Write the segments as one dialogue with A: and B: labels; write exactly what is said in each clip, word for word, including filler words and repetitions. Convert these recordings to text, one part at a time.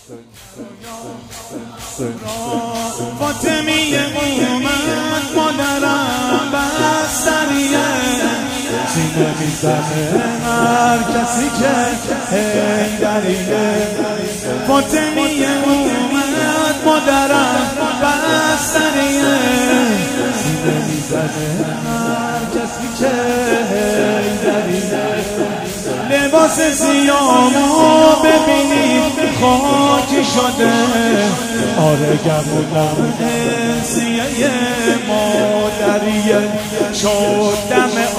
A: فاطمیه اومد مادرم بستریه، سینه میزنه هر کسی که حیدریه. فاطمیه اومد مادرم بستریه، سینه میزنه هر کسی که حیدریه. لباس سیامو ببینید خاکی شده، آره گمونم سیه مادریه. شد دم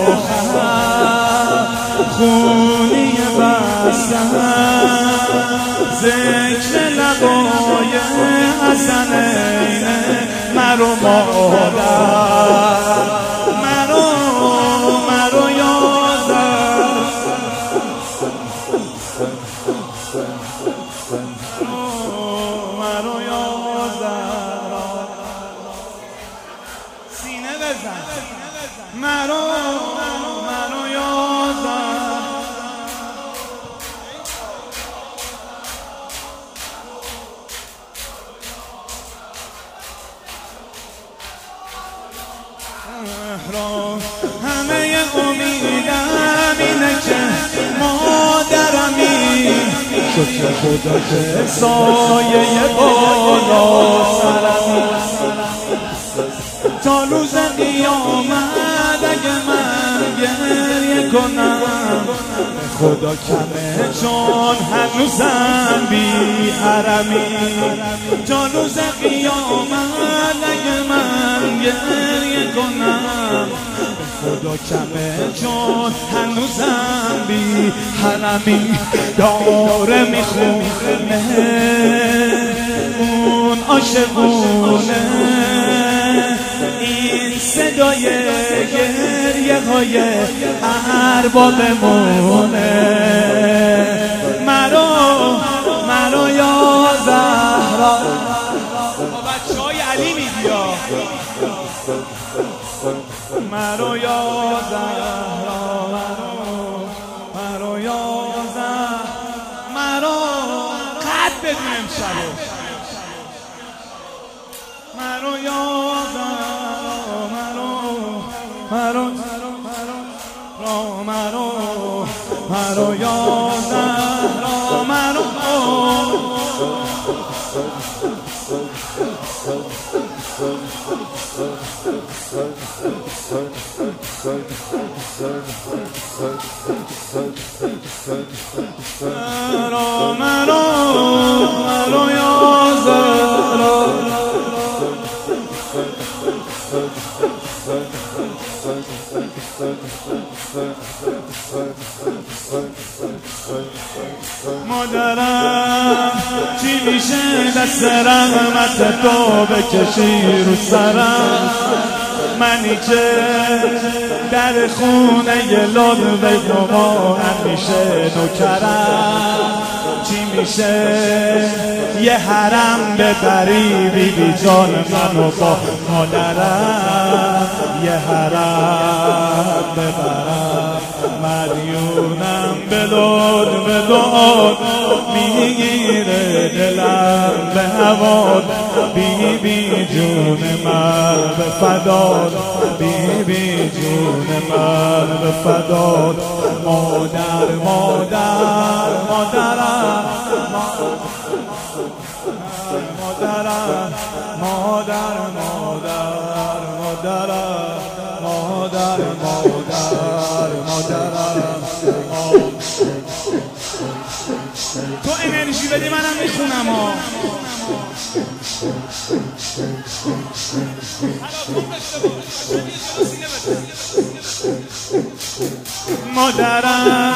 A: آخر خونی بستن، ذکر لبای حسنینه مرو مادر، مرو مرو یادم، مرو یادم، سینه بزن مرو مرو یادم. همه امیدم اینه که مادرمی، شکر خدا که سایه بالا سرمی. تا روز قیامت اگه من گریه کنم خدا کمه، چون هنوزم بی حرمی. تا روز قیامت اگه من گریه کنم خدا کمه، چون هنوزم بی حرمی. داره میخونه اون عاشقونه، این صدای گریه های ارباب مونه. مرو مرو یا زهرا، با بچه های علی میگیا، مرو یا زهرا، مرو مرو یا زهرا، مرو قد بدون امشبو، مرو یا زهرا، مرو مرو مرو مرو مرو یا زهرا، مرو مرو مرو مرو یا زهرا. مادرم چی میشه دست رحمت تو بکشی رو سرم، منی که در خونه ی لطف تو همیشه نوکرم. چی میشه یه حرم ببری بی بی جان منو با مادرم، یه حرم ببرم مدیونم به لطف به دعات، میگیره دلم به هوات. بی بی جون من به فدات، بی بی جون من به فدات. مادر مادر مادرم، مادرم مادر مادر مادرم، مادر مادر مادرم. تو انرژی بدی منم میخونم ها. مادرم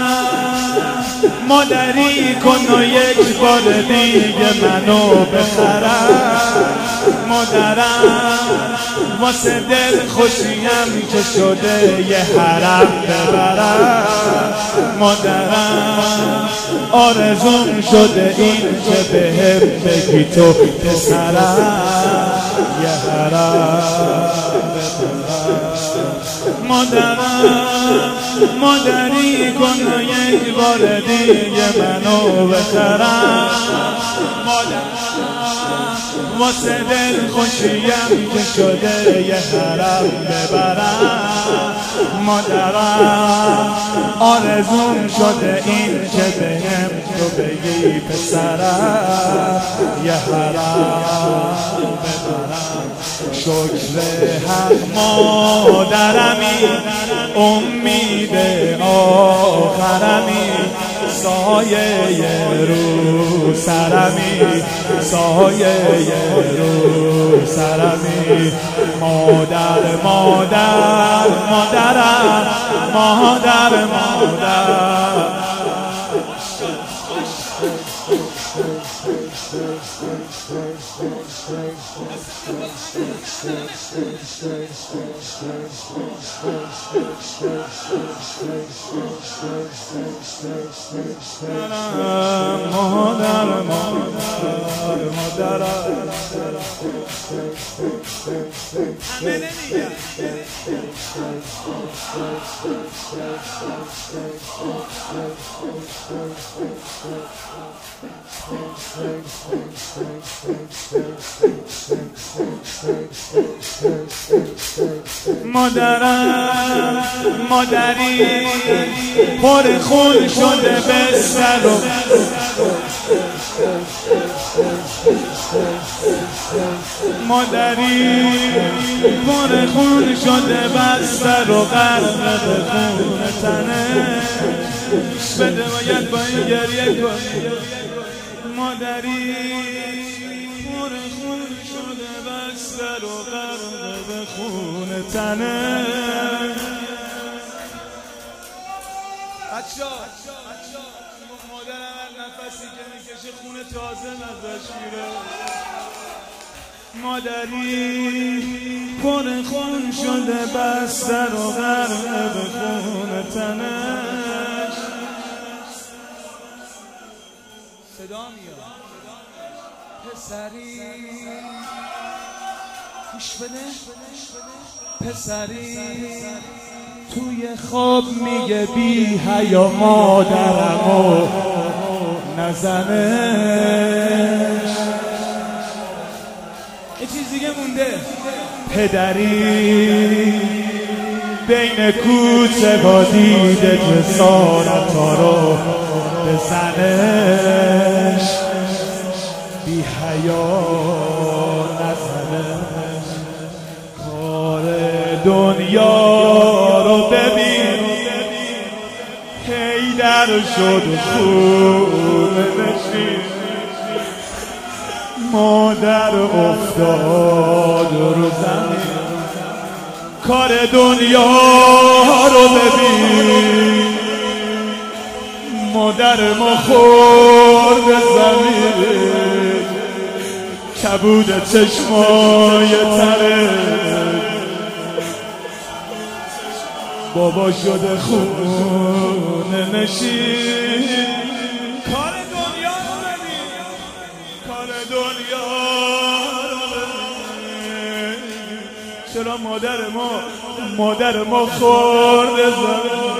A: مادری کن و یک بار دیگه منو بخرم. مادرم واسه دل خوشیم که شده یه حرم ببرم. مادرم آرزوم شده این که بهم بگی تو پسرم، یه حرم ببرم. مادرم مادری کن یک بار دیگه منو بخرم مادرم واسه دل خوشیم که شده یه حرم ببرم مادرم آرزوم شده این که بهم تو بگی پسرم یه حرم ببرم شکر حق مادرمی امید آخرمی سایه رو سرمی سایه رو سرمی مادر مادر مادرم مادر مادر مادر مادر مادر همه نمیگم مادرم مادری پر خون شده به سر و مادری پر خون شده بستر و غرق به خون تنه بده باید با این گریه کنی مادری پر خون شده بستر و غرق به خون تنه بچا مادرم هر نفسی که میکشه خون تازه ازش میره مادری پر خون شده بستر و غرق به خون تنش صدا میاد پسری گوش بده پسری توی خواب میگه بی حیا مادرمو نزنش یه چیز دیگه مونده پدری بین کوچه با دیده جسارتا رو بزنش بی حیا نزنش کار دنیا رو ببین حیدر شد خون نشین مادر افتاد رو زمین کار دنیا رو ببین مادر ما خورد زمین کبود چشمای تره بابا شده خون نشین کار دنیا رو ببین کار دنیا رو ببین چرا مادر ما مادر ما خورد زمین